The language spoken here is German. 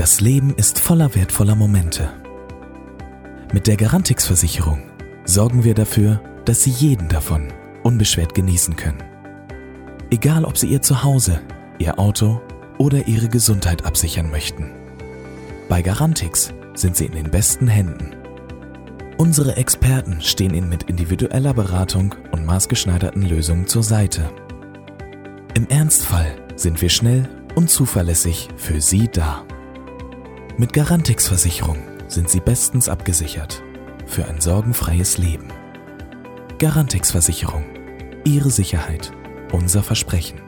Das Leben ist voller wertvoller Momente. Mit der Garantix-Versicherung sorgen wir dafür, dass Sie jeden davon unbeschwert genießen können. Egal, ob Sie Ihr Zuhause, Ihr Auto oder Ihre Gesundheit absichern möchten. Bei Garantix sind Sie in den besten Händen. Unsere Experten stehen Ihnen mit individueller Beratung und maßgeschneiderten Lösungen zur Seite. Im Ernstfall sind wir schnell und zuverlässig für Sie da. Mit Garantix-Versicherung sind Sie bestens abgesichert für ein sorgenfreies Leben. Garantix-Versicherung. Ihre Sicherheit. Unser Versprechen.